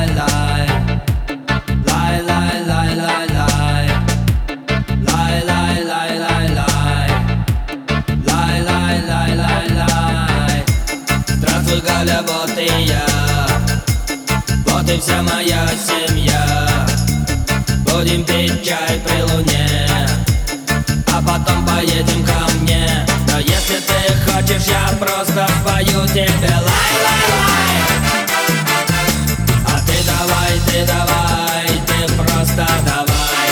Здравствуй, Галя, вот и я, вот и вся моя семья. Будем пить чай при луне, а потом поедем ко мне. Но если ты хочешь, я просто спою тебе лай-лай-лай. А ты давай, ты просто давай.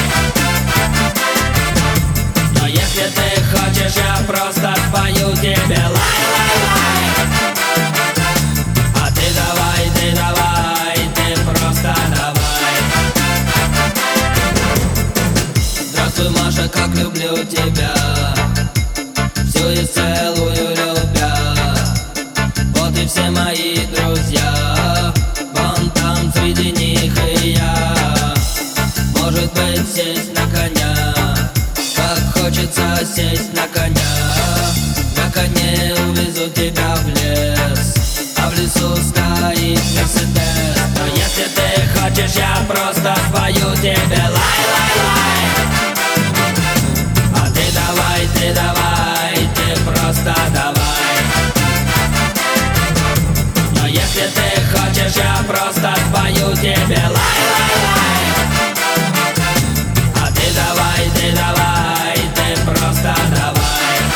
Но если ты хочешь, я просто спою тебе лай-лай-лай. А ты давай, ты просто давай. Здравствуй, Маша, как люблю тебя, всю и целую любя. Вот и все мои друзья, вон там среди них и я. Может быть, сесть на коня, как хочется сесть на коня. На коне увезу тебя в лес, а в лесу стоит Мерседес. Но если ты хочешь, я просто спою тебе лай-лай-лай. А ты давай, ты просто давай. Но если ты хочешь, я просто спою тебе лай-лай-лай. А ты давай, ты просто давай.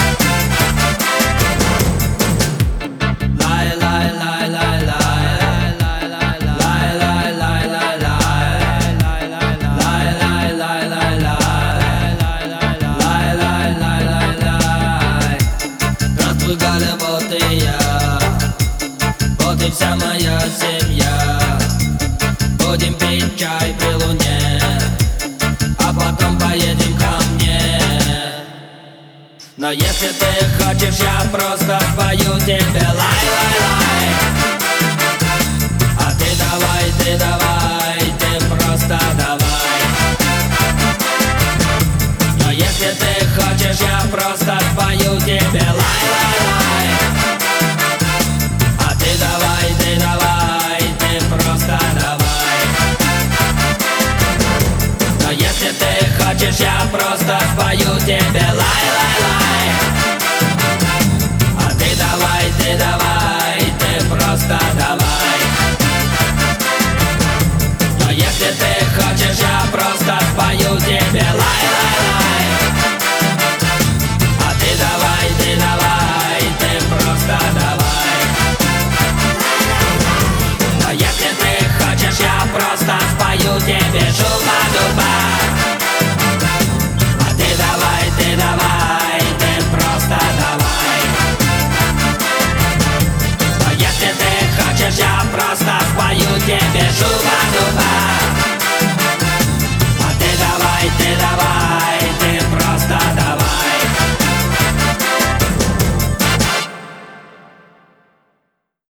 Здравствуй, Галя, вот и я, вот и вся моя семья. Будем пить чай при луне, а потом поедем ко мне. Но если ты хочешь, я просто спою тебе лай-лай-лай. А ты давай, ты просто давай. Но если ты хочешь, я просто спою тебе лай-лай-лай. А ты давай, ты просто давай. Но если ты хочешь, я просто спою тебе лай-лай-лай. А ты давай, ты просто давай. Но если ты хочешь, я просто спою тебе лай-лай-лай. А ты давай, ты просто давай. Но если ты хочешь, я просто спою тебе шуба-дуба. А ты давай, ты просто давай. Но если ты хочешь, я просто спою тебе шуба-дуба.